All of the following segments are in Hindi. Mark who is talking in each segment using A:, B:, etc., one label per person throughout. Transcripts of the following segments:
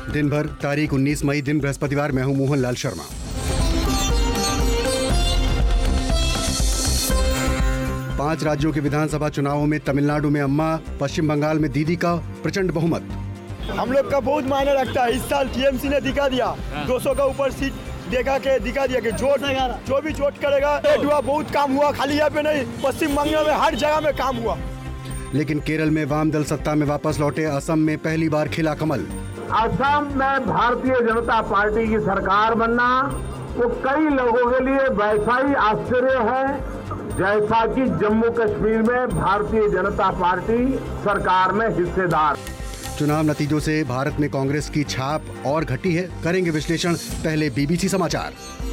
A: दिन भर तारीख 19 मई दिन बृहस्पतिवार। मैं हूं मोहन लाल शर्मा। पांच राज्यों के विधानसभा चुनावों में तमिलनाडु में अम्मा, पश्चिम बंगाल में दीदी का प्रचंड बहुमत।
B: हम लोग का बहुत मायने रखता है। इस साल टीएमसी ने दिखा दिया, 200 का ऊपर सीट दिखा दिया कि जो भी चोट करेगा। हुआ बहुत काम हुआ, खाली यहाँ पे नहीं, पश्चिम बंगाल में हर जगह में काम हुआ।
A: लेकिन केरल में वाम दल सत्ता में वापस लौटे। असम में पहली बार खिला कमल।
C: असम में भारतीय जनता पार्टी की सरकार बनना वो कई लोगों के लिए वैसा ही आश्चर्य है जैसा कि जम्मू कश्मीर में भारतीय जनता पार्टी सरकार में हिस्सेदार।
A: चुनाव नतीजों से भारत में कांग्रेस की छाप और घटी है। करेंगे विश्लेषण। पहले बीबीसी समाचार।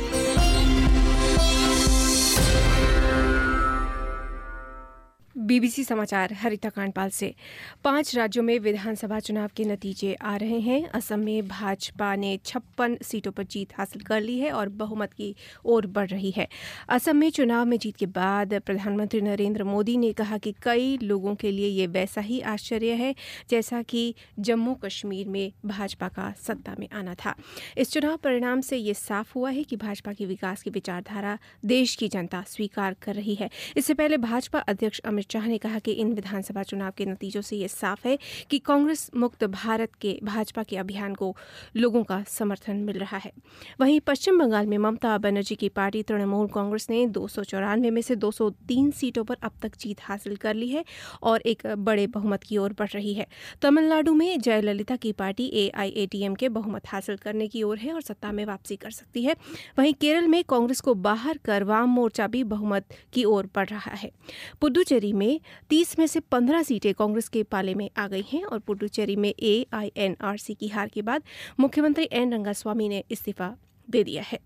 D: बीबीसी समाचार हरिता कांडपाल से। 5 राज्यों में विधानसभा चुनाव के नतीजे आ रहे हैं। असम में भाजपा ने 56 सीटों पर जीत हासिल कर ली है और बहुमत की ओर बढ़ रही है। असम में चुनाव में जीत के बाद प्रधानमंत्री नरेंद्र मोदी ने कहा कि कई लोगों के लिए ये वैसा ही आश्चर्य है जैसा कि जम्मू कश्मीर में भाजपा का सत्ता में आना था। इस चुनाव परिणाम से ये साफ हुआ है कि भाजपा की विकास की विचारधारा देश की जनता स्वीकार कर रही है। इससे पहले भाजपा अध्यक्ष अमित शाह ने कहा कि इन विधानसभा चुनाव के नतीजों से ये साफ है कि कांग्रेस मुक्त भारत के भाजपा के अभियान को लोगों का समर्थन मिल रहा है। वहीं पश्चिम बंगाल में ममता बनर्जी की पार्टी तृणमूल कांग्रेस ने 294 में से 203 सीटों पर अब तक जीत हासिल कर ली है और एक बड़े बहुमत की ओर बढ़ रही है। तमिलनाडु में जयललिता की पार्टी AIADM के बहुमत हासिल करने की ओर है और सत्ता में वापसी कर सकती है। वहीं केरल में कांग्रेस को बाहर कर वाम मोर्चा भी बहुमत की ओर बढ़ रहा है। पुडुचेरी में 30 में से 15 सीटें कांग्रेस के पाले में आ गई हैं और पुडुचेरी में AINRC की हार के बाद मुख्यमंत्री एन रंगास्वामी ने इस्तीफा दे दिया है।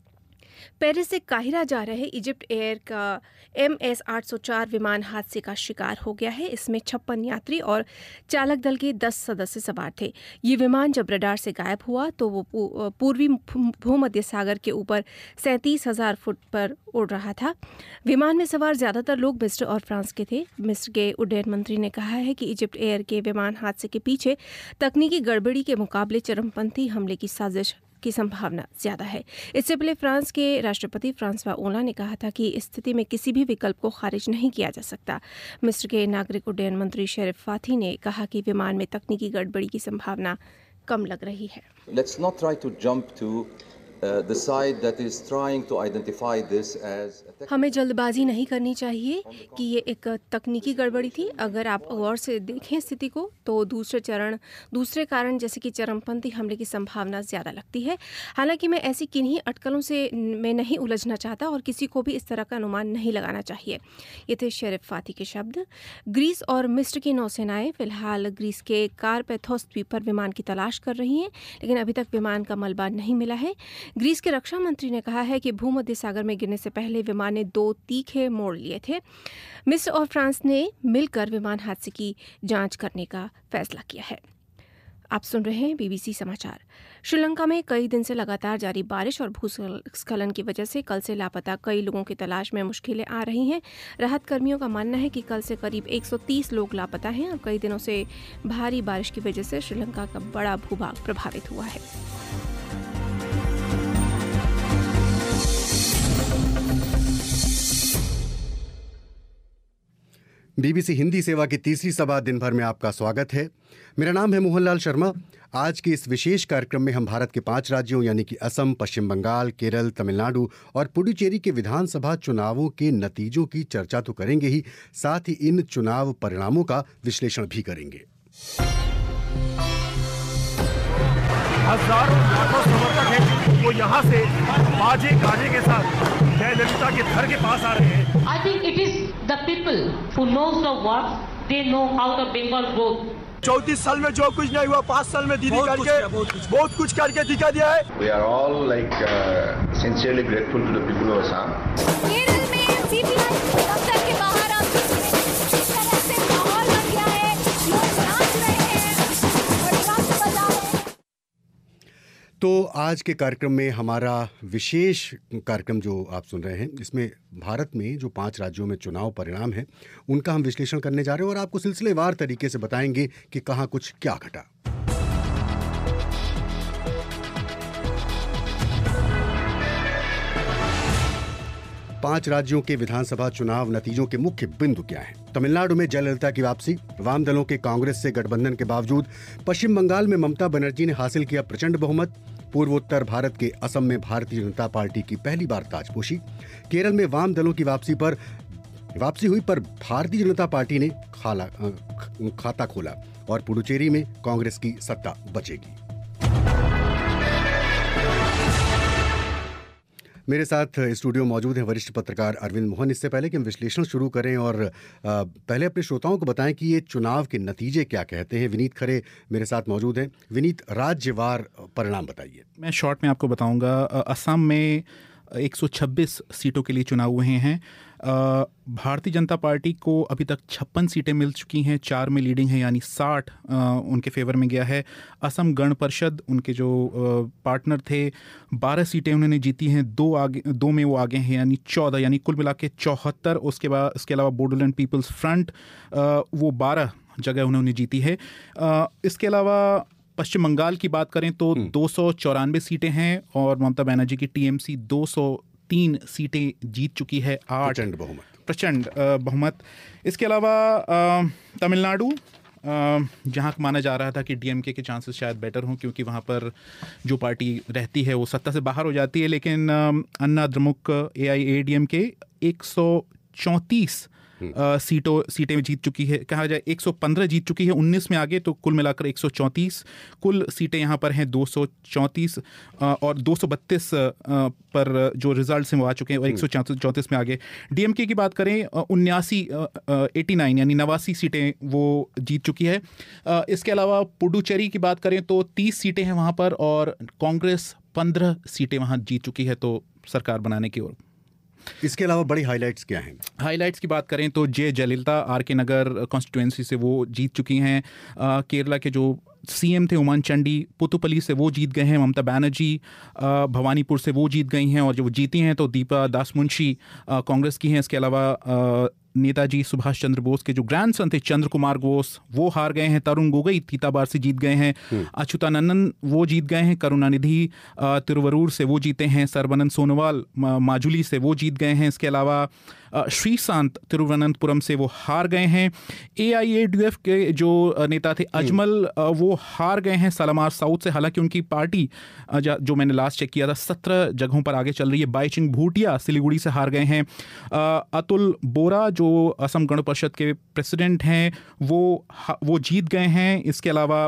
D: पेरिस से काहिरा जा रहे इजिप्ट एयर का MS 804 विमान हादसे का शिकार हो गया है। इसमें 56 यात्री और चालक दल के 10 सदस्य सवार थे। ये विमान जब रडार से गायब हुआ तो वो पूर्वी भूमध्य सागर के ऊपर 37,000 फुट पर उड़ रहा था। विमान में सवार ज्यादातर लोग मिस्र और फ्रांस के थे। मिस्र के उड्डयन मंत्री ने कहा है कि इजिप्ट एयर के विमान हादसे के पीछे तकनीकी गड़बड़ी के मुकाबले चरमपंथी हमले की साजिश की संभावना ज्यादा है। इससे पहले फ्रांस के राष्ट्रपति फ्रांसवा ओला ने कहा था कि इस स्थिति में किसी भी विकल्प को खारिज नहीं किया जा सकता। मिस्र के नागरिक उड्डयन मंत्री शरीफ फाथी ने कहा कि विमान में तकनीकी गड़बड़ी की संभावना कम लग रही है।
E: Let's not try to jump to the side that is trying to identify this as
D: हमें जल्दबाजी नहीं करनी चाहिए कि ये एक तकनीकी गड़बड़ी थी। अगर आप गौर से देखें स्थिति को तो दूसरे कारण जैसे कि चरमपंथी हमले की संभावना ज़्यादा लगती है। हालांकि मैं ऐसी किन्हीं अटकलों से मैं नहीं उलझना चाहता और किसी को भी इस तरह का अनुमान नहीं लगाना चाहिए। ये थे शरीफ फाथी के शब्द। ग्रीस और मिस्र की नौसेनाएं फिलहाल ग्रीस के कारपैथोस द्वीप पर विमान की तलाश कर रही हैं, लेकिन अभी तक विमान का मलबा नहीं मिला है। ग्रीस के रक्षा मंत्री ने कहा है कि भूमध्य सागर में गिरने से पहले विमान ने 2 तीखे मोड़ लिए थे। मिस्र और फ्रांस ने मिलकर विमान हादसे की जांच करने का फैसला किया है। आप सुन रहे हैं बीबीसी समाचार। श्रीलंका में कई दिन से लगातार जारी बारिश और भूस्खलन की वजह से कल से लापता कई लोगों की तलाश में मुश्किलें आ रही हैं। राहत कर्मियों का मानना है कि कल से करीब 130 लोग लापता हैं और कई दिनों से भारी बारिश की वजह से श्रीलंका का बड़ा भूभाग प्रभावित हुआ है।
A: बीबीसी हिंदी सेवा की तीसरी सभा दिन भर में आपका स्वागत है। मेरा नाम है मोहन लाल शर्मा। आज के इस विशेष कार्यक्रम में हम भारत के 5 राज्यों यानी कि असम, पश्चिम बंगाल, केरल, तमिलनाडु और पुडुचेरी के विधानसभा चुनावों के नतीजों की चर्चा तो करेंगे ही, साथ ही इन चुनाव परिणामों का विश्लेषण भी करेंगे।
B: हजारों लाखों समर्थक हैं वो यहाँ से बाजे गाजे के साथ जयललिता के घर के पास आ रहे हैं।
F: I think it is the people who knows the work, they know how the Bengal goes.
B: 34 साल में जो कुछ नहीं हुआ 5 साल में दीदी करके बहुत कुछ करके दिखा दिया है।
G: We are all sincerely grateful to the people of Assam.
H: Kerala में CPI दफ्तर के बाहर आप जिस तरह से माहौल बन गया है, लोग नाच रहे हैं और ड्रम्स बजा रहे हैं।
A: तो आज के कार्यक्रम में हमारा विशेष कार्यक्रम जो आप सुन रहे हैं, इसमें भारत में जो 5 राज्यों में चुनाव परिणाम हैं उनका हम विश्लेषण करने जा रहे हैं और आपको सिलसिलेवार तरीके से बताएंगे कि कहाँ कुछ क्या घटा। 5 राज्यों के विधानसभा चुनाव नतीजों के मुख्य बिंदु क्या हैं? तमिलनाडु में जयललिता की वापसी, वाम दलों के कांग्रेस से गठबंधन के बावजूद पश्चिम बंगाल में ममता बनर्जी ने हासिल किया प्रचंड बहुमत, पूर्वोत्तर भारत के असम में भारतीय जनता पार्टी की पहली बार ताजपोशी, केरल में वाम दलों की वापसी हुई पर भारतीय जनता पार्टी ने खाता खोला और पुडुचेरी में कांग्रेस की सत्ता बचेगी। मेरे साथ स्टूडियो मौजूद हैं वरिष्ठ पत्रकार अरविंद मोहन। इससे पहले कि हम विश्लेषण शुरू करें और पहले अपने श्रोताओं को बताएं कि ये चुनाव के नतीजे क्या कहते हैं, विनीत खरे मेरे साथ मौजूद हैं। विनीत, राज्यवार परिणाम बताइए।
I: मैं शॉर्ट में आपको बताऊंगा। असम में 126 सीटों के लिए चुनाव हुए हैं। भारतीय जनता पार्टी को अभी तक 56 सीटें मिल चुकी हैं, 4 में लीडिंग है, यानी 60 उनके फेवर में गया है। असम गण परिषद, उनके जो पार्टनर थे, 12 सीटें उन्होंने जीती हैं, 2 में वो आगे हैं, यानी 14, यानी कुल मिला के 74। उसके अलावा बोडोलैंड पीपल्स फ्रंट, वो 12 जगह उन्होंने जीती है। इसके अलावा पश्चिम बंगाल की बात करें तो 294 सीटें हैं और ममता बनर्जी की टीएमसी 203 सीटें जीत चुकी है, 8 प्रचंड बहुमत। इसके अलावा तमिलनाडु, जहां माना जा रहा था कि डीएमके के चांसेस शायद बेटर हों क्योंकि वहां पर जो पार्टी रहती है वो सत्ता से बाहर हो जाती है, लेकिन अन्ना द्रमुक AIADMK 134 सीटें जीत चुकी है। कहा जाए 115 जीत चुकी है, 19 में आगे, तो कुल मिलाकर 134 कुल सीटें यहाँ पर हैं। 234 और 232 पर जो रिजल्ट्स हैं वो आ चुके हैं और 134 में आगे। डीएमके की बात करें 89 यानी 89 सीटें वो जीत चुकी है। इसके अलावा पुडुचेरी की बात करें तो 30 सीटें हैं वहाँ पर और कांग्रेस 15 सीटें वहाँ जीत चुकी है, तो सरकार बनाने की ओर।
A: इसके अलावा बड़ी हाइलाइट्स क्या हैं?
I: हाइलाइट्स की बात करें तो जयललिता आर.के. नगर कॉन्स्टिट्यूएंसी से वो जीत चुकी हैं। केरला के जो सीएम थे उमान चंडी, पुतुपली से वो जीत गए हैं। ममता बनर्जी भवानीपुर से वो जीत गई हैं और जो वो जीती हैं तो दीपा दासमुंशी कांग्रेस की हैं। इसके अलावा नेताजी सुभाष चंद्र बोस के जो ग्रैंडसन थे चंद्र कुमार बोस, वो हार गए हैं। तरुण गोगोई तीताबार से जीत गए हैं। अच्युतानंदन वो जीत गए हैं। करुणानिधि तिरुवरूर से वो जीते हैं। सर्बानंद सोनोवाल माजुली से वो जीत गए हैं। इसके अलावा श्रीशांत तिरुवनंतपुरम से वो हार गए हैं। AIADF के जो नेता थे अजमल, वो हार गए हैं सालामार साउथ से। हालांकि उनकी पार्टी जो मैंने लास्ट चेक किया था 17 जगहों पर आगे चल रही है। बाईचिंग भूटिया सिलीगुड़ी से हार गए हैं। अतुल बोरा जो असम गण परिषद के प्रेसिडेंट हैं वो जीत गए हैं। इसके अलावा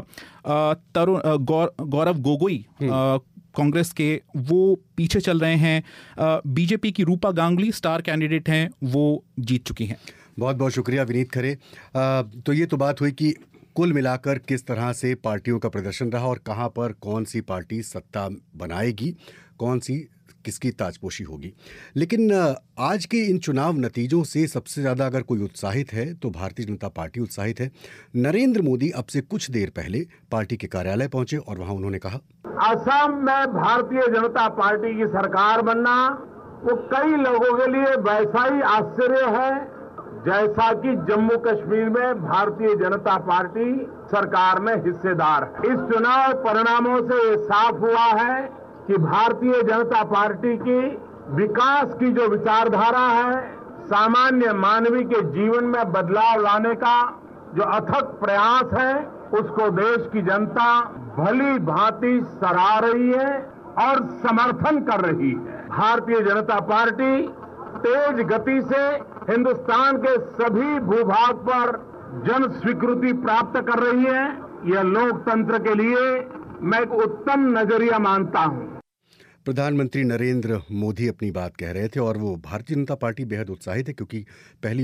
I: गौरव गोगोई कांग्रेस के, वो पीछे चल रहे हैं। बीजेपी की रूपा गांगुली स्टार कैंडिडेट हैं, वो जीत चुकी हैं।
A: बहुत बहुत शुक्रिया विनीत खरे। तो ये तो बात हुई कि कुल मिलाकर किस तरह से पार्टियों का प्रदर्शन रहा और कहां पर कौन सी पार्टी सत्ता बनाएगी, कौन सी किसकी ताजपोशी होगी। लेकिन आज के इन चुनाव नतीजों से सबसे ज़्यादा अगर कोई उत्साहित है तो भारतीय जनता पार्टी उत्साहित है। नरेंद्र मोदी अब से कुछ देर पहले पार्टी के कार्यालय पहुंचे और वहां उन्होंने कहा,
C: असम में भारतीय जनता पार्टी की सरकार बनना वो कई लोगों के लिए वैसा ही आश्चर्य है जैसा कि जम्मू कश्मीर में भारतीय जनता पार्टी सरकार में हिस्सेदार है। इस चुनाव परिणामों से ये साफ हुआ है कि भारतीय जनता पार्टी की विकास की जो विचारधारा है, सामान्य मानवी के जीवन में बदलाव लाने का जो अथक प्रयास है, उसको देश की जनता भली भांति सराह रही है और समर्थन कर रही है। भारतीय जनता पार्टी तेज गति से हिंदुस्तान के सभी भूभाग पर जन स्वीकृति प्राप्त कर रही है। यह लोकतंत्र के लिए मैं एक उत्तम नजरिया मानता हूं।
A: प्रधानमंत्री नरेंद्र मोदी अपनी बात कह रहे थे और वो भारतीय जनता पार्टी बेहद उत्साहित है क्योंकि पहली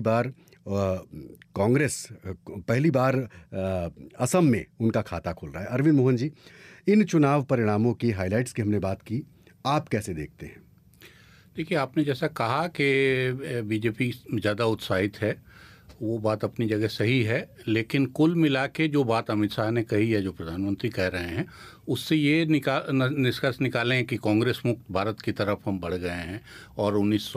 A: बार असम में उनका खाता खुल रहा है। अरविंद मोहन जी, इन चुनाव परिणामों की हाइलाइट्स की हमने बात की, आप कैसे देखते हैं?
J: देखिए, आपने जैसा कहा कि बीजेपी ज़्यादा उत्साहित है, वो बात अपनी जगह सही है, लेकिन कुल मिला के जो बात अमित शाह ने कही है, जो प्रधानमंत्री कह रहे हैं, उससे ये निष्कर्ष निकालें कि कांग्रेस मुक्त भारत की तरफ हम बढ़ गए हैं और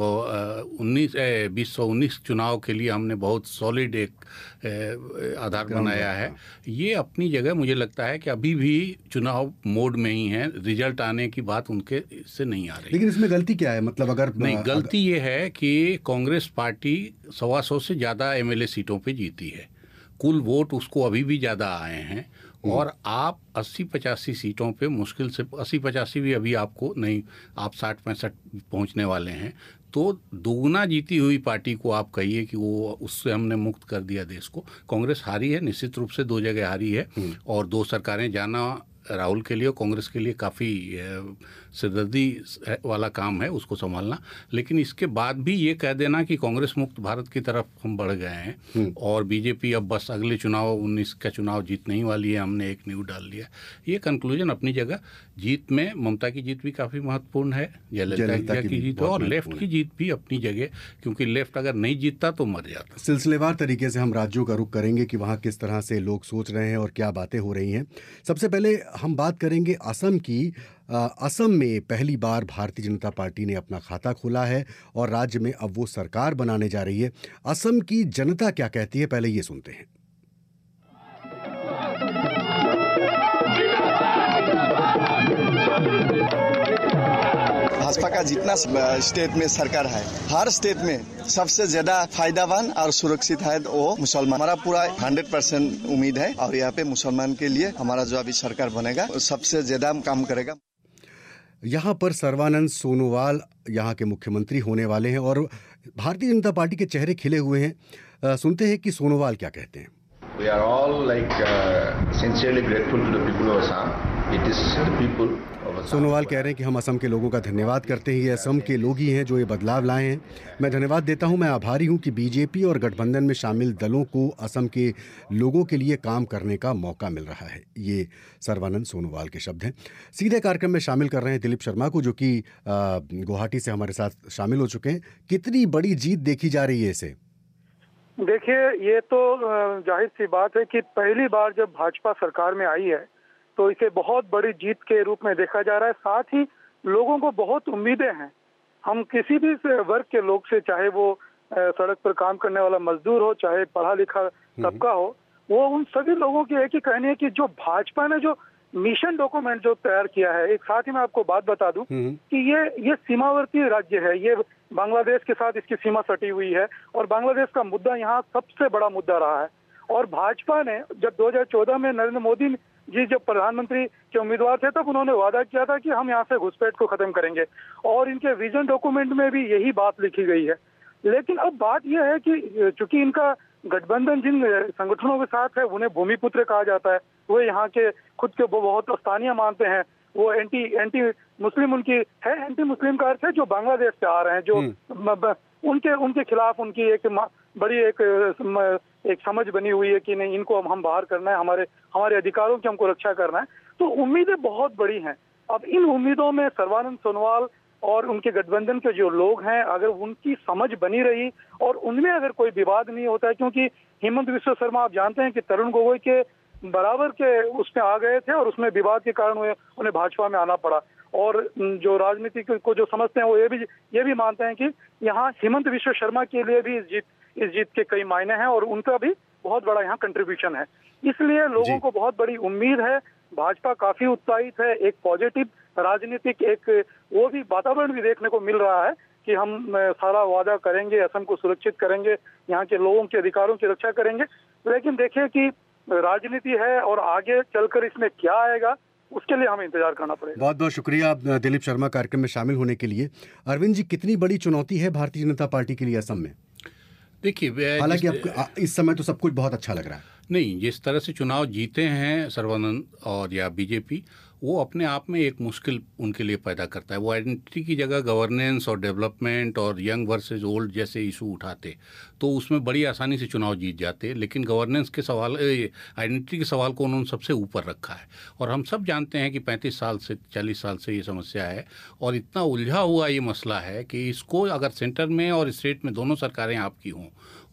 J: 2019 चुनाव के लिए हमने बहुत सॉलिड एक आधार बनाया है। ये अपनी जगह मुझे लगता है कि अभी भी चुनाव मोड में ही है, रिजल्ट आने की बात उनके से नहीं आ रही।
A: लेकिन इसमें गलती क्या है? मतलब अगर
J: नहीं, गलती ये है कि कांग्रेस पार्टी 125 से ज़्यादा एमएलए सीटों पे जीती है, कुल वोट उसको अभी भी ज़्यादा आए हैं और आप 80-85 सीटों पे मुश्किल से 80-85 भी अभी आपको नहीं, आप 60-65 पहुंचने वाले हैं। तो दोगुना जीती हुई पार्टी को आप कहिए कि वो उससे हमने मुक्त कर दिया देश को। कांग्रेस हारी है, निश्चित रूप से 2 जगह हारी है और 2 सरकारें जाना राहुल के लिए और कांग्रेस के लिए काफ़ी सिरदर्दी वाला काम है उसको संभालना। लेकिन इसके बाद भी ये कह देना कि कांग्रेस मुक्त भारत की तरफ हम बढ़ गए हैं और बीजेपी अब बस अगले चुनाव 19 का चुनाव जीतने ही वाली है, हमने एक नींव डाल लिया, ये कंक्लूजन अपनी जगह। जीत में ममता की जीत भी काफ़ी महत्वपूर्ण है, जयललिता की जीत और लेफ्ट की जीत भी अपनी जगह, क्योंकि लेफ्ट अगर नहीं जीतता तो मर जाता।
A: सिलसिलेवार तरीके से हम राज्यों का रुख करेंगे कि वहाँ किस तरह से लोग सोच रहे हैं और क्या बातें हो रही हैं। सबसे पहले हम बात करेंगे असम की। असम में पहली बार भारतीय जनता पार्टी ने अपना खाता खोला है और राज्य में अब वो सरकार बनाने जा रही है। असम की जनता क्या कहती है, पहले ये सुनते हैं।
K: भाजपा का जितना स्टेट में सरकार है, हर स्टेट में सबसे ज्यादा फायदावान और सुरक्षित है वो मुसलमान। हमारा पूरा 100% उम्मीद है और यहाँ पे मुसलमान के लिए हमारा जो अभी सरकार बनेगा सबसे ज्यादा काम करेगा।
A: यहाँ पर सर्बानंद सोनोवाल यहाँ के मुख्यमंत्री होने वाले हैं और भारतीय जनता पार्टी के चेहरे खिले हुए हैं। सुनते हैं कि सोनोवाल क्या कहते हैं।
G: We are all sincerely grateful to the people of Assam. It is the people of Assam.
A: Sonowal कह रहे हैं कि हम असम के लोगों का धन्यवाद करते हैं, ये असम के लोग ही हैं जो ये बदलाव लाए हैं। मैं धन्यवाद देता हूं, मैं आभारी हूं कि बीजेपी और गठबंधन में शामिल दलों को असम के लोगों के लिए काम करने का मौका मिल रहा है। ये सर्बानंद सोनोवाल के शब्द हैं। सीधे कार्यक्रम में शामिल कर रहे हैं दिलीप शर्मा को, जो कि गुवाहाटी से हमारे साथ शामिल हो चुके हैं। कितनी बड़ी जीत देखी जा रही है इसे?
L: देखिए, ये तो जाहिर सी बात है कि पहली बार जब भाजपा सरकार में आई है तो इसे बहुत बड़ी जीत के रूप में देखा जा रहा है। साथ ही लोगों को बहुत उम्मीदें हैं। हम किसी भी वर्ग के लोग से, चाहे वो सड़क पर काम करने वाला मजदूर हो, चाहे पढ़ा लिखा तबका हो, वो उन सभी लोगों की एक ही कहनी है कि जो भाजपा ने जो मिशन डॉक्यूमेंट जो तैयार किया है, एक साथ ही मैं आपको बात बता दूं कि ये सीमावर्ती राज्य है, ये बांग्लादेश के साथ इसकी सीमा सटी हुई है और बांग्लादेश का मुद्दा यहाँ सबसे बड़ा मुद्दा रहा है। और भाजपा ने जब 2014 में नरेंद्र मोदी जी जब प्रधानमंत्री के उम्मीदवार थे तब उन्होंने वादा किया था कि हम यहाँ से घुसपैठ को खत्म करेंगे और इनके विजन डॉक्यूमेंट में भी यही बात लिखी गई है। लेकिन अब बात यह है कि चूंकि इनका गठबंधन जिन संगठनों के साथ है उन्हें भूमिपुत्र कहा जाता है, वो यहाँ के खुद के बहुत स्थानीय मानते हैं, वो एंटी मुस्लिम उनकी है। एंटी मुस्लिम का अर्थ है जो बांग्लादेश से आ रहे हैं, जो उनके खिलाफ उनकी एक बड़ी एक समझ बनी हुई है कि नहीं, इनको हम बाहर करना है, हमारे अधिकारों की हमको रक्षा करना है। तो उम्मीदें बहुत बड़ी हैं। अब इन उम्मीदों में सर्बानंद सोनोवाल और उनके गठबंधन के जो लोग हैं, अगर उनकी समझ बनी रही और उनमें अगर कोई विवाद नहीं होता है, क्योंकि हिमंत विश्व शर्मा आप जानते हैं कि तरुण गोगोई के बराबर के उसमें आ गए थे और उसमें विवाद के कारण उन्हें भाजपा में आना पड़ा। और जो राजनीति को जो समझते हैं वो ये भी मानते हैं कि यहाँ हिमंत विश्व शर्मा के लिए भी इस जीत के कई मायने हैं और उनका भी बहुत बड़ा यहाँ कंट्रीब्यूशन है। इसलिए लोगों को बहुत बड़ी उम्मीद है। भाजपा काफी उत्साहित है। एक पॉजिटिव राजनीतिक एक वो भी वातावरण भी देखने को मिल रहा है कि हम सारा वादा करेंगे, असम को सुरक्षित करेंगे, यहाँ के लोगों के अधिकारों की रक्षा करेंगे। लेकिन देखिए कि राजनीति है और आगे चलकर इसमें क्या आएगा उसके लिए हमें इंतजार करना पड़ेगा।
A: बहुत बहुत शुक्रिया दिलीप शर्मा कार्यक्रम में शामिल होने के लिए। अरविंद जी, कितनी बड़ी चुनौती है भारतीय जनता पार्टी के लिए असम में?
J: देखिए,
A: हालांकि इस समय तो सब कुछ बहुत अच्छा लग रहा है।
J: नहीं, जिस तरह से चुनाव जीते हैं सर्बानंद और या बीजेपी, वो अपने आप में एक मुश्किल उनके लिए पैदा करता है। वो आइडेंटिटी की जगह गवर्नेंस और डेवलपमेंट और यंग वर्सेस ओल्ड जैसे इशू उठाते तो उसमें बड़ी आसानी से चुनाव जीत जाते। लेकिन गवर्नेंस के सवाल, आइडेंटिटी के सवाल को उन्होंने सबसे ऊपर रखा है। और हम सब जानते हैं कि 35 साल से 40 साल से ये समस्या है और इतना उलझा हुआ ये मसला है कि इसको अगर सेंटर में और स्टेट में दोनों सरकारें आपकी हों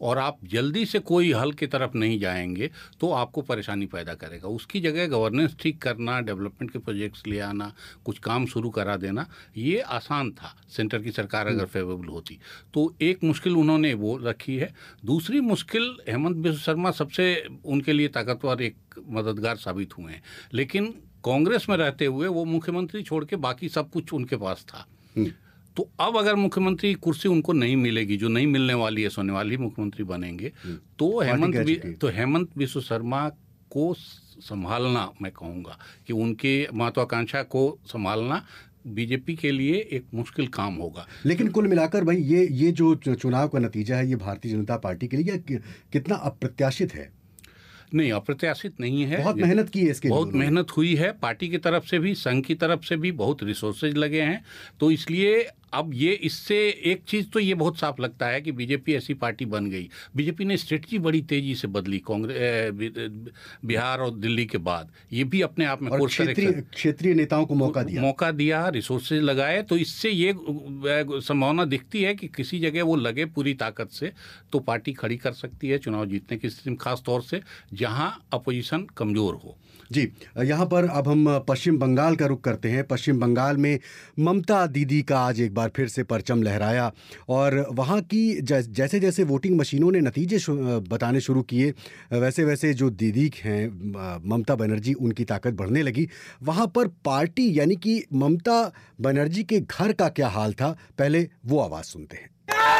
J: और आप जल्दी से कोई हल की तरफ नहीं जाएंगे तो आपको परेशानी पैदा करेगा। उसकी जगह गवर्नेंस ठीक करना, डेवलपमेंट के प्रोजेक्ट्स ले आना, कुछ काम शुरू करा देना, ये आसान था सेंटर की सरकार अगर फेवरेबल होती। तो एक मुश्किल उन्होंने वो रखी है। दूसरी मुश्किल, हेमंत बिस्व शर्मा सबसे उनके लिए ताकतवर एक मददगार साबित हुए हैं, लेकिन कांग्रेस में रहते हुए वो मुख्यमंत्री छोड़ के बाकी सब कुछ उनके पास था। तो अब अगर मुख्यमंत्री कुर्सी उनको नहीं मिलेगी, जो नहीं मिलने वाली है, सोने वाली मुख्यमंत्री बनेंगे, तो हेमंत बिस्व शर्मा को संभालना, मैं कहूँगा कि उनके महत्वाकांक्षा को संभालना बीजेपी के लिए एक मुश्किल काम होगा।
A: लेकिन कुल मिलाकर भाई ये जो चुनाव का नतीजा है, ये भारतीय जनता पार्टी के लिए कितना अप्रत्याशित है?
J: नहीं, अप्रत्याशित नहीं है।
A: बहुत मेहनत की है इसके लिए,
J: बहुत मेहनत हुई है, पार्टी की तरफ से भी, संघ की तरफ से भी बहुत रिसोर्सेज लगे हैं। तो इसलिए अब ये, इससे एक चीज़ तो ये बहुत साफ लगता है कि बीजेपी ऐसी पार्टी बन गई। बीजेपी ने स्ट्रेटजी बड़ी तेजी से बदली कांग्रेस, बिहार और दिल्ली के बाद। ये भी अपने आप में
A: क्षेत्रीय नेताओं को मौका दिया,
J: रिसोर्सेज लगाए। तो इससे ये संभावना दिखती है कि किसी जगह वो लगे पूरी ताकत से तो पार्टी खड़ी कर सकती है चुनाव जीतने की स्थिति में, खास तौर से जहां अपोजिशन कमजोर हो।
A: जी, यहाँ पर अब हम पश्चिम बंगाल का रुख करते हैं। पश्चिम बंगाल में ममता दीदी का आज एक बार फिर से परचम लहराया और वहाँ की जैसे जैसे वोटिंग मशीनों ने नतीजे बताने शुरू किए, वैसे वैसे जो दीदी हैं ममता बनर्जी, उनकी ताकत बढ़ने लगी। वहाँ पर पार्टी यानी कि ममता बनर्जी के घर का क्या हाल था, पहले वो आवाज़ सुनते हैं।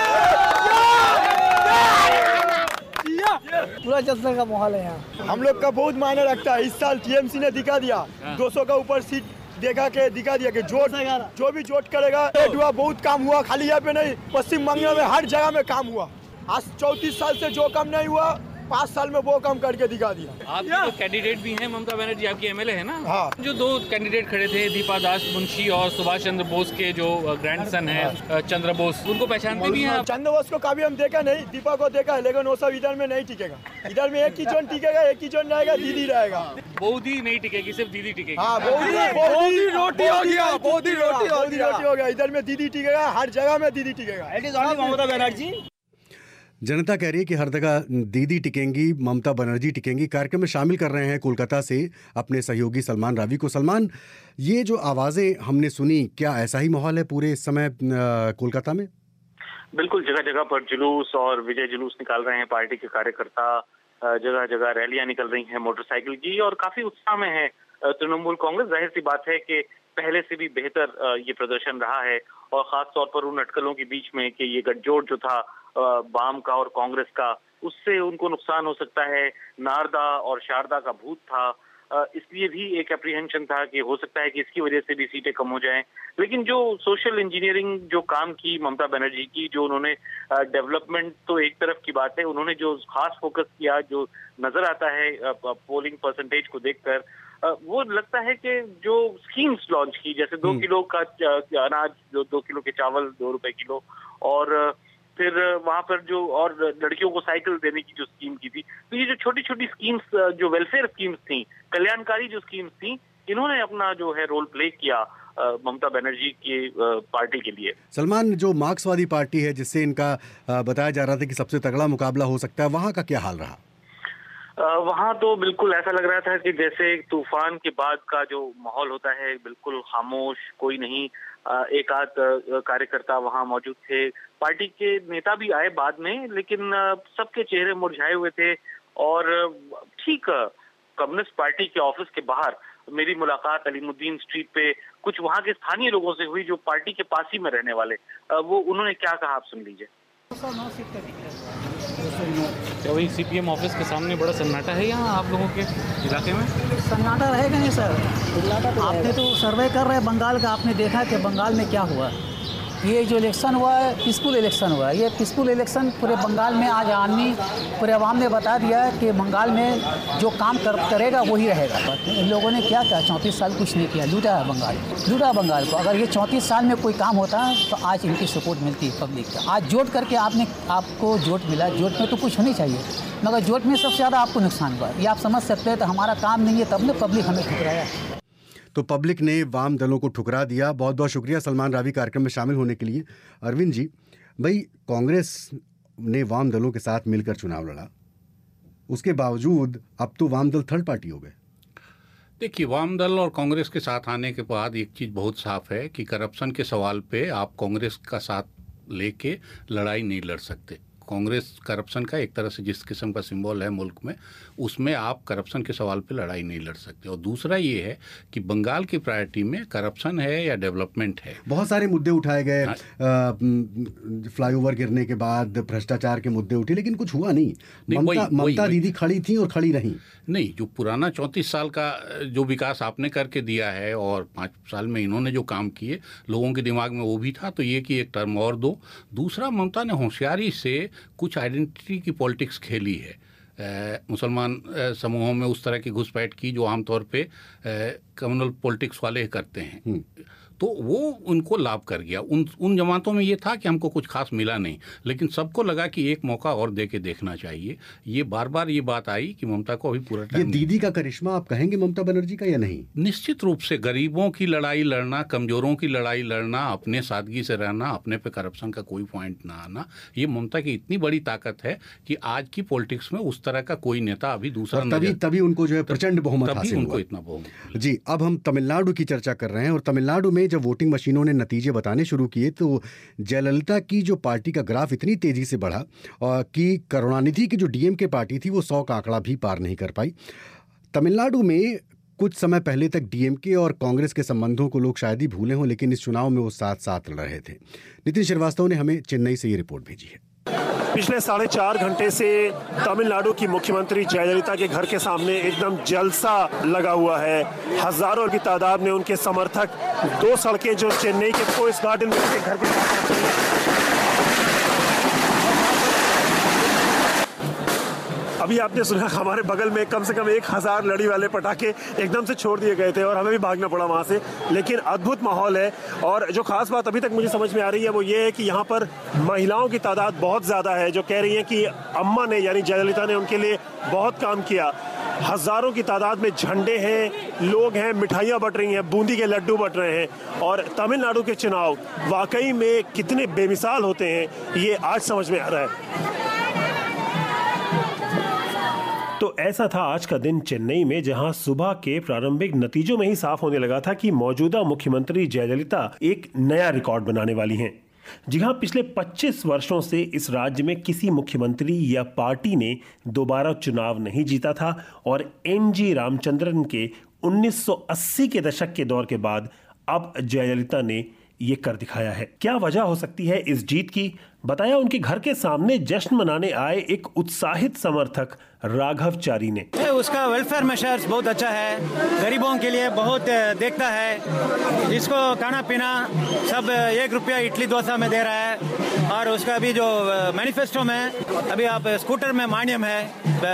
B: पूरा जश्न का माहौल है यहाँ। हम लोग का बहुत मायने रखता है। इस साल टीएमसी ने दिखा दिया, 200 का ऊपर सीट दिखा दिया कि जो भी जोट करेगा हुआ, बहुत काम हुआ। खाली यहाँ पे नहीं, पश्चिम बंगाल में हर जगह में काम हुआ। आज 34 साल से जो काम नहीं हुआ, 5 साल में वो काम करके दिखा दिया।
M: आप तो कैंडिडेट भी हैं, ममता बनर्जी आपकी एमएलए है ना?
B: हाँ।
M: जो 2 कैंडिडेट खड़े थे, दीपा दास मुंशी और सुभाष चंद्र बोस के जो ग्रैंडसन है चंद्र बोस, उनको पहचानते भी हैं?
B: चंद्र बोस को कभी हम देखा नहीं, दीपा को देखा है, लेकिन वो सब इधर में नहीं टिकेगा। इधर में एक ही जोन टिकेगा, एक ही जोन रहेगा, दीदी रहेगा।
M: बौदी नहीं टिकेगी, सिर्फ दीदी टिकेगी।
B: हाँ, बौदी रोटी हो गया, बौदी रोटी हो गया। इधर में दीदी टिकेगा, हर जगह में दीदी टिकेगा।
N: ममता बनर्जी,
A: जनता कह रही है कि हर जगह दीदी टिकेंगी, ममता बनर्जी टिकेंगी। कार्यक्रम में शामिल कर रहे हैं कोलकाता से अपने सहयोगी सलमान रावी को। सलमान, ये जो आवाज़ें हमने सुनी, क्या ऐसा ही माहौल है पूरे इस समय कोलकाता में?
O: बिल्कुल, जगह जगह पर जुलूस और विजय जुलूस निकाल रहे हैं पार्टी के कार्यकर्ता, जगह जगह रैलियां निकल रही हैं मोटरसाइकिल की, और काफी उत्साह में है तृणमूल कांग्रेस। जाहिर सी बात है कि पहले से भी बेहतर ये प्रदर्शन रहा है, और खास तौर पर उन अटकलों के बीच में कि ये गठजोड़ जो था वाम का और कांग्रेस का, उससे उनको नुकसान हो सकता है। नारदा और शारदा का भूत था, इसलिए भी एक एप्रीहेंशन था कि हो सकता है कि इसकी वजह से भी सीटें कम हो जाएं। लेकिन जो सोशल इंजीनियरिंग जो काम की ममता बनर्जी की, जो उन्होंने डेवलपमेंट तो एक तरफ की बात है, उन्होंने जो खास फोकस किया, जो नजर आता है पोलिंग परसेंटेज को देखकर, वो लगता है कि जो स्कीम्स लॉन्च की, जैसे 2 किलो का अनाज, 2 किलो के चावल 2 रुपए किलो, और फिर वहां पर जो और लड़कियों को साइकिल देने की जो स्कीम की थी, तो ये जो छोटी छोटी स्कीम्स, जो वेलफेयर स्कीम्स थी, कल्याणकारी जो स्कीम्स थी, इन्होंने अपना जो है रोल प्ले किया ममता बनर्जी की पार्टी के लिए।
A: सलमान, जो मार्क्सवादी पार्टी है जिससे इनका बताया जा रहा था कि सबसे तगड़ा मुकाबला हो सकता है, वहाँ का क्या हाल रहा?
O: वहाँ तो बिल्कुल ऐसा लग रहा था कि जैसे तूफान के बाद का जो माहौल होता है, बिल्कुल खामोश, कोई नहीं। एक आध कार्यकर्ता वहाँ मौजूद थे, पार्टी के नेता भी आए बाद में, लेकिन सबके चेहरे मुरझाए हुए थे। और ठीक कम्युनिस्ट पार्टी के ऑफिस के बाहर मेरी मुलाकात अलीमुद्दीन स्ट्रीट पे कुछ वहाँ के स्थानीय लोगों से हुई, जो पार्टी के पास ही में रहने वाले, वो उन्होंने क्या कहा आप सुन लीजिए।
M: क्या वही सीपीएम ऑफिस के सामने बड़ा सन्नाटा है यहाँ आप लोगों के इलाके में?
N: सन्नाटा रहेगा नहीं सर, आपने तो सर्वे कर रहे हैं बंगाल का, आपने देखा कि बंगाल में क्या हुआ। ये जो इलेक्शन हुआ है पीसफुल इलेक्शन हुआ है। ये पीसफुल इलेक्शन पूरे बंगाल में आज पूरे अवाम ने बता दिया है कि बंगाल में जो काम करेगा वही रहेगा। इन लोगों ने क्या किया, 34 साल कुछ नहीं किया, लूटा है बंगाल को। अगर ये 34 साल में कोई काम होता है तो आज इनकी सपोर्ट मिलती है पब्लिक का। आज जोट करके आपको जोट मिला, जोट में तो कुछ होनी चाहिए, मगर जोट में सबसे ज़्यादा आपको नुकसान हुआ। ये आप समझ सकते हैं, तो हमारा काम नहीं है, तब ने पब्लिक हमें ठुकराया।
A: तो पब्लिक ने वाम दलों को ठुकरा दिया। बहुत बहुत शुक्रिया सलमान रावी कार्यक्रम में शामिल होने के लिए। अरविंद जी, भाई कांग्रेस ने वाम दलों के साथ मिलकर चुनाव लड़ा, उसके बावजूद अब तो वाम दल थर्ड पार्टी हो गए।
J: देखिए, वाम दल और कांग्रेस के साथ आने के बाद एक चीज़ बहुत साफ है कि करप्शन के सवाल पे आप कांग्रेस का साथ लेके लड़ाई नहीं लड़ सकते। कांग्रेस करप्शन का एक तरह से जिस किस्म का सिंबल है मुल्क में, उसमें आप करप्शन के सवाल पे लड़ाई नहीं लड़ सकते। और दूसरा ये है कि बंगाल की प्रायोरिटी में करप्शन है या डेवलपमेंट है।
A: बहुत सारे मुद्दे उठाए गए, फ्लाईओवर गिरने के बाद भ्रष्टाचार के मुद्दे उठे, लेकिन कुछ हुआ नहीं। ममता दीदी खड़ी थी और खड़ी रही
J: नहीं। जो पुराना 34 साल का जो विकास आपने करके दिया है और 5 साल में इन्होंने जो काम किए, लोगों के दिमाग में वो भी था, तो ये कि एक टर्म और दो। दूसरा, ममता ने होशियारी से कुछ आइडेंटिटी की पॉलिटिक्स खेली है, मुसलमान समूहों में उस तरह की घुसपैठ की जो आमतौर पे कम्युनल पॉलिटिक्स वाले करते हैं, तो वो उनको लाभ कर गया। उन जमातों में ये था कि हमको कुछ खास मिला नहीं, लेकिन सबको लगा कि एक मौका और दे के देखना चाहिए। ये बार बार ये बात आई कि ममता को अभी पूरा टाइम।
A: ये दीदी का करिश्मा आप कहेंगे ममता बनर्जी का या नहीं?
J: निश्चित रूप से गरीबों की लड़ाई लड़ना, कमजोरों की लड़ाई लड़ना, अपने सादगी से रहना, अपने पे करप्शन का कोई पॉइंट ना आना, ये ममता की इतनी बड़ी ताकत है कि आज की पॉलिटिक्स में उस तरह का कोई नेता अभी दूसरा
A: तभी उनको जो है प्रचंड बहुमत हासिल
J: हुआ। इतना बहुमत।
A: जी, अब हम तमिलनाडु की चर्चा कर रहे हैं और तमिलनाडु में जब वोटिंग मशीनों ने नतीजे बताने शुरू किए तो जयललिता की जो पार्टी का ग्राफ इतनी तेजी से बढ़ा और कि करुणानिधि की जो डीएमके पार्टी थी वो 100 का आंकड़ा भी पार नहीं कर पाई। तमिलनाडु में कुछ समय पहले तक डीएमके और कांग्रेस के संबंधों को लोग शायद ही भूले हों, लेकिन इस चुनाव में वो साथ साथ लड़ रहे थे। नितिन श्रीवास्तव ने हमें चेन्नई से ये रिपोर्ट भेजी है।
P: पिछले 4.5 घंटे से तमिलनाडु की मुख्यमंत्री जयललिता के घर के सामने एकदम जलसा लगा हुआ है। हजारों की तादाद में उनके समर्थक 2 सड़कें जो चेन्नई के पोइस गार्डन में उनके घर के अभी आपने सुना हमारे बगल में कम से कम 1000 लड़ी वाले पटाखे एकदम से छोड़ दिए गए थे और हमें भी भागना पड़ा वहां से, लेकिन अद्भुत माहौल है। और जो खास बात अभी तक मुझे समझ में आ रही है वो ये है कि यहाँ पर महिलाओं की तादाद बहुत ज्यादा है जो कह रही है कि अम्मा ने यानी जयललिता ने उनके लिए बहुत काम किया। हजारों की तादाद में झंडे हैं, लोग हैं, मिठाइयां बट रही हैं, बूंदी के लड्डू बट रहे हैं। और तमिलनाडु के चुनाव वाकई में कितने बेमिसाल होते हैं ये आज समझ में आ रहा है। तो ऐसा था आज का दिन चेन्नई में, जहां सुबह के प्रारंभिक नतीजों में ही साफ होने लगा था कि मौजूदा मुख्यमंत्री जयललिता एक नया रिकॉर्ड बनाने वाली हैं। जी हां, पिछले 25 वर्षों से इस राज्य में किसी मुख्यमंत्री या पार्टी ने दोबारा चुनाव नहीं जीता था और एनजी रामचंद्रन के 1980 के दशक के दौर के बाद अब जयललिता ने ये कर दिखाया है। क्या वजह हो सकती है इस जीत की, बताया उनके घर के सामने जश्न मनाने आए एक उत्साहित समर्थक राघव चारी ने।
Q: उसका वेलफेयर मेजर्स बहुत अच्छा है, गरीबों के लिए बहुत देखता है, जिसको खाना पीना सब 1 रुपया इडली डोसा में दे रहा है। और उसका अभी जो मैनिफेस्टो में अभी आप स्कूटर में मान्यम है,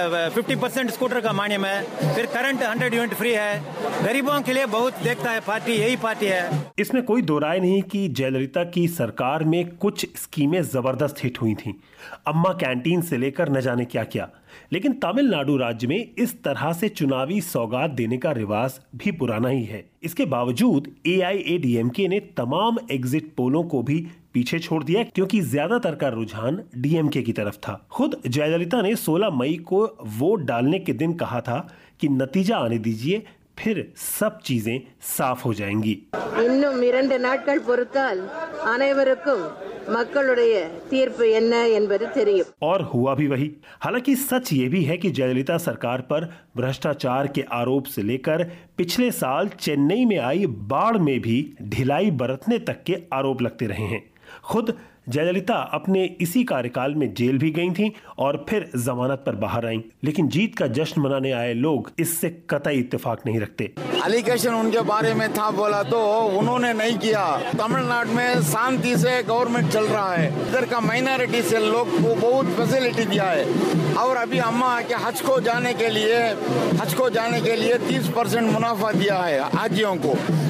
Q: 50% स्कूटर का मान्यम है, फिर करंट 100 यूनिट फ्री है। गरीबों के लिए बहुत देखता है पार्टी, यही पार्टी है।
P: इसमें कोई दो राय नहीं कि जयललिता की सरकार में कुछ स्कीमें जबरदस्त हिट हुई थी, अम्मा कैंटीन से लेकर न जाने क्या क्या। लेकिन तमिलनाडु राज्य में इस तरह से चुनावी सौगात देने का रिवाज भी पुराना ही है। इसके बावजूद AIADMK ने तमाम एग्जिट पोलों को भी पीछे छोड़ दिया क्योंकि ज्यादातर का रुझान डीएमके की तरफ था। खुद जयललिता ने 16 मई को वोट डालने के दिन कहा था कि नतीजा आने दीजिए, फिर सब चीजें साफ हो जाएंगी।
R: இன்னும் 2 நாட்கள் பொறுத்தால் அனைவருக்கும் மக்களுடைய தீர்ப்பு என்ன என்பது தெரியும்।
P: और हुआ भी वही। हालांकि सच ये भी है कि जयललिता सरकार पर भ्रष्टाचार के आरोप से लेकर पिछले साल चेन्नई में आई बाढ़ में भी ढिलाई बरतने तक के आरोप लगते रहे हैं। खुद जयललिता अपने इसी कार्यकाल में जेल भी गई थीं और फिर जमानत पर बाहर आईं, लेकिन जीत का जश्न मनाने आए लोग इससे कतई इत्तेफाक नहीं रखते।
S: एलिगेशन उनके बारे में था बोला तो उन्होंने नहीं किया। तमिलनाडु में शांति से गवर्नमेंट चल रहा है, इधर का माइनॉरिटी से लोग को बहुत फैसिलिटी दिया है। और अभी अम्मा के हज को जाने के लिए 30% मुनाफा दिया है हाजियों को।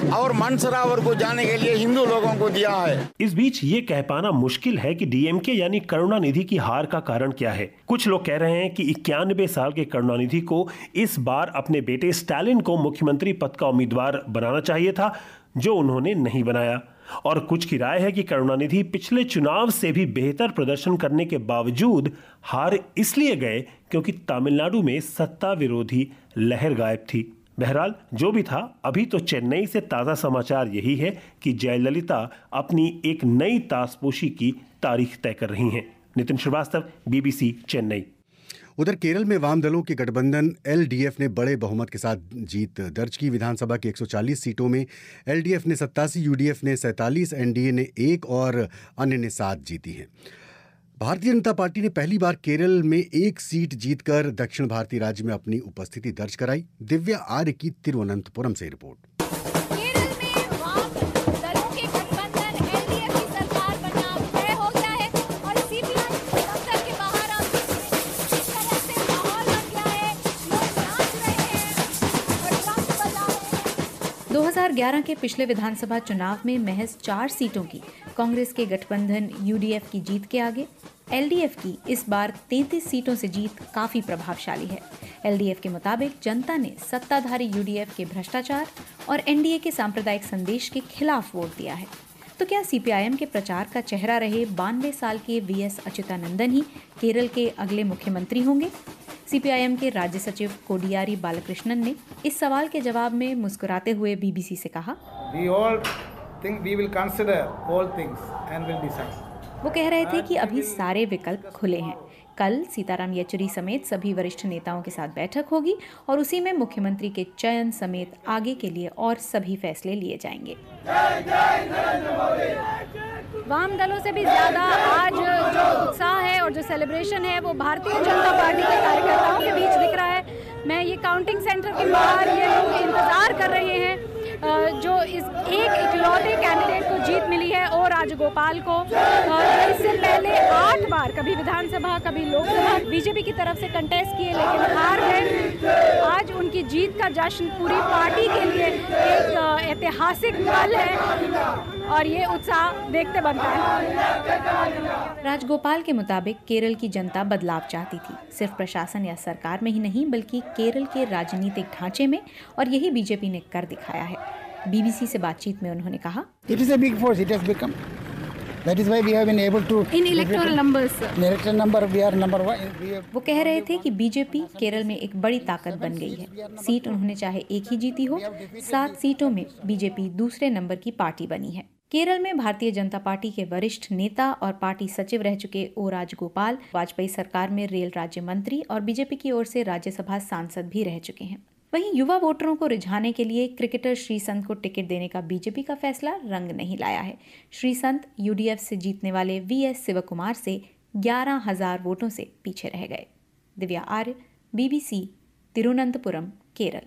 S: और मानसरोवर को जाने के लिए हिंदू लोगों को दिया है।
P: इस बीच ये कह पाना मुश्किल है कि डीएमके यानी करुणानिधि की हार का कारण क्या है। कुछ लोग कह रहे हैं कि 91 साल के करुणानिधि को इस बार अपने बेटे स्टालिन को मुख्यमंत्री पद का उम्मीदवार बनाना चाहिए था, जो उन्होंने नहीं बनाया। और कुछ की राय है कि करुणानिधि पिछले चुनाव से भी बेहतर प्रदर्शन करने के बावजूद हार इसलिए गए क्योंकि तमिलनाडु में सत्ता विरोधी लहर गायब थी। बहरहाल जो भी था, अभी तो चेन्नई से ताज़ा समाचार यही है कि जयललिता अपनी एक नई ताजपोशी की तारीख तय कर रही हैं। नितिन श्रीवास्तव, बीबीसी, चेन्नई।
A: उधर केरल में वाम दलों के गठबंधन एलडीएफ ने बड़े बहुमत के साथ जीत दर्ज की। विधानसभा की 140 सीटों में एलडीएफ ने 87, यूडीएफ ने 47, एनडीए ने 1 और अन्य ने 7 जीती हैं। भारतीय जनता पार्टी ने पहली बार केरल में 1 सीट जीतकर दक्षिण भारतीय राज्य में अपनी उपस्थिति दर्ज कराई। दिव्या आर्य की तिरुवनंतपुरम से रिपोर्ट।
T: के पिछले विधानसभा चुनाव में महज 4 सीटों की कांग्रेस के गठबंधन यूडीएफ की जीत के आगे एलडीएफ की इस बार 33 सीटों से जीत काफी प्रभावशाली है। एलडीएफ के मुताबिक जनता ने सत्ताधारी यूडीएफ के भ्रष्टाचार और एनडीए के सांप्रदायिक संदेश के खिलाफ वोट दिया है। तो क्या सीपीआईएम के प्रचार का चेहरा रहे 92 साल के वीएस अच्युतानंदन ही केरल के अगले मुख्यमंत्री होंगे? सीपीआईएम के राज्य सचिव कोडियारी बालकृष्णन ने इस सवाल के जवाब में मुस्कुराते हुए बीबीसी से कहा, वो कह रहे थे कि अभी सारे विकल्प खुले हैं। कल सीताराम येचुरी समेत सभी वरिष्ठ नेताओं के साथ बैठक होगी और उसी में मुख्यमंत्री के चयन समेत आगे के लिए और सभी फैसले लिए जाएंगे।
U: वाम दलों से भी ज्यादा आज जो उत्साह है और जो सेलिब्रेशन है वो भारतीय जनता पार्टी के कार्यकर्ताओं के बीच दिख रहा है। मैं ये काउंटिंग सेंटर के बाहर ये लोग इंतजार कर रहे हैं जो इस एक इकलौते कैंडिडेट को जीत मिली है और राजगोपाल को। इससे पहले 8 बार कभी विधानसभा कभी लोकसभा बीजेपी की तरफ से कंटेस्ट किए लेकिन हार गए। आज उनकी जीत का जश्न पूरी पार्टी के लिए एक ऐतिहासिक पल है और ये उत्साह देखते बनता है।
T: राजगोपाल के मुताबिक केरल की जनता बदलाव चाहती थी, सिर्फ प्रशासन या सरकार में ही नहीं बल्कि केरल के राजनीतिक ढांचे में, और यही बीजेपी ने कर दिखाया है। बीबीसी से बातचीत में उन्होंने कहा,
V: It is a big force. It has become. That is why we have been able to.
U: In electoral numbers.
V: In electoral number we are number 1.
T: वो कह रहे थे कि बीजेपी केरल में एक बड़ी ताकत बन गई है। सीट उन्होंने चाहे एक ही जीती हो, 7 सीटों में बीजेपी दूसरे नंबर की पार्टी बनी है। केरल में भारतीय जनता पार्टी के वरिष्ठ नेता और पार्टी सचिव रह चुके ओ राजगोपाल वाजपेयी सरकार में रेल राज्य मंत्री और बीजेपी की ओर से राज्यसभा सांसद भी रह चुके हैं। वहीं युवा वोटरों को रिझाने के लिए क्रिकेटर श्रीसंत को टिकट देने का बीजेपी का फैसला रंग नहीं लाया है। श्रीसंत यूडीएफ से जीतने वाले वीएस शिवकुमार से 11,000 वोटों से पीछे रह गए। दिव्या आर्य, बीबीसी, तिरुवनंतपुरम, केरल।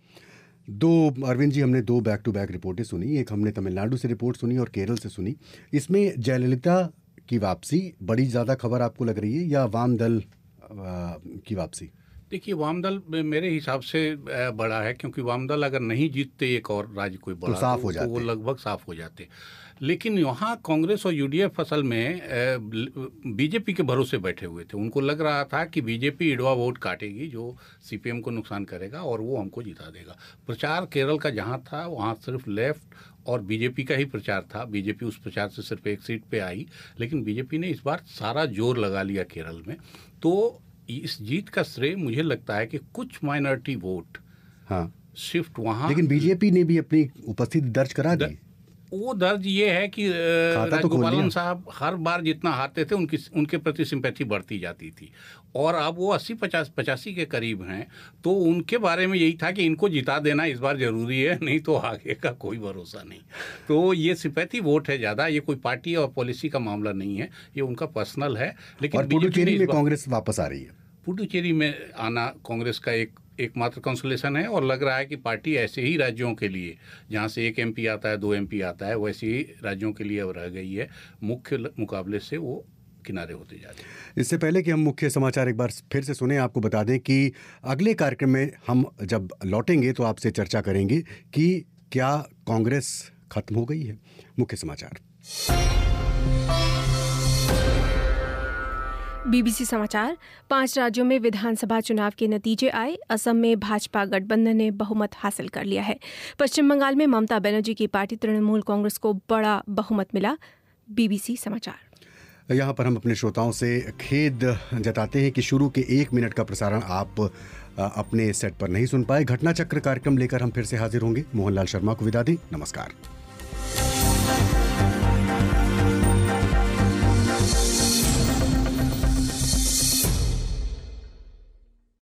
A: अरविंद जी, हमने 2 बैक टू बैक रिपोर्टें सुनी। एक हमने तमिलनाडु से रिपोर्ट सुनी और केरल से सुनी। इसमें जयललिता की वापसी बड़ी ज़्यादा खबर आपको लग रही है या वाम दल की वापसी?
J: देखिए, वाम दल मेरे हिसाब से बड़ा है, क्योंकि वाम दल अगर नहीं जीतते एक और राज्य कोई बड़ा तो साफ हो जाते, वो लगभग साफ हो जाते। लेकिन यहाँ कांग्रेस और यूडीएफ असल में बीजेपी के भरोसे बैठे हुए थे। उनको लग रहा था कि बीजेपी इड़वा वोट काटेगी जो सीपीएम को नुकसान करेगा और वो हमको जिता देगा। प्रचार केरल का जहाँ था वहाँ सिर्फ लेफ्ट और बीजेपी का ही प्रचार था। बीजेपी उस प्रचार से सिर्फ एक सीट पे आई, लेकिन बीजेपी ने इस बार सारा जोर लगा लिया केरल में। तो इस जीत का श्रेय मुझे लगता है कि कुछ माइनॉरिटी वोट शिफ्ट वहाँ, लेकिन
A: बीजेपी ने भी अपनी उपस्थिति दर्ज करा दी।
J: वो दर्ज ये है कि राजगोपालन साहब हर बार जितना हारते थे उनके प्रति सिंपैथी बढ़ती जाती थी, और अब वो 80-85 के करीब हैं। तो उनके बारे में यही था कि इनको जिता देना इस बार जरूरी है, नहीं तो आगे का कोई भरोसा नहीं। तो ये सिंपैथी वोट है ज़्यादा, ये कोई पार्टी और पॉलिसी का मामला नहीं है, ये उनका पर्सनल है। लेकिन
A: पुडुचेरी में कांग्रेस वापस आ रही है।
J: पुडुचेरी में आना कांग्रेस का एकमात्र कंसोलेशन है, और लग रहा है कि पार्टी ऐसे ही राज्यों के लिए जहां से 1 MP आता है, 2 MP आता है, वैसे ही राज्यों के लिए अब रह गई है। मुख्य मुकाबले से वो किनारे होते जा रहे हैं।
A: इससे पहले कि हम मुख्य समाचार एक बार फिर से सुने, आपको बता दें कि अगले कार्यक्रम में हम जब लौटेंगे तो आपसे चर्चा करेंगे कि क्या कांग्रेस खत्म हो गई है? मुख्य समाचार।
D: बीबीसी समाचार। 5 राज्यों में विधानसभा चुनाव के नतीजे आए। असम में भाजपा गठबंधन ने बहुमत हासिल कर लिया है। पश्चिम बंगाल में ममता बनर्जी की पार्टी तृणमूल कांग्रेस को बड़ा बहुमत मिला। बीबीसी समाचार।
A: यहाँ पर हम अपने श्रोताओं से खेद जताते हैं कि शुरू के 1 मिनट का प्रसारण आप अपने सेट पर नहीं सुन पाए। घटना चक्र कार्यक्रम लेकर हम फिर से हाजिर होंगे। मोहनलाल शर्मा को विदा दें। नमस्कार।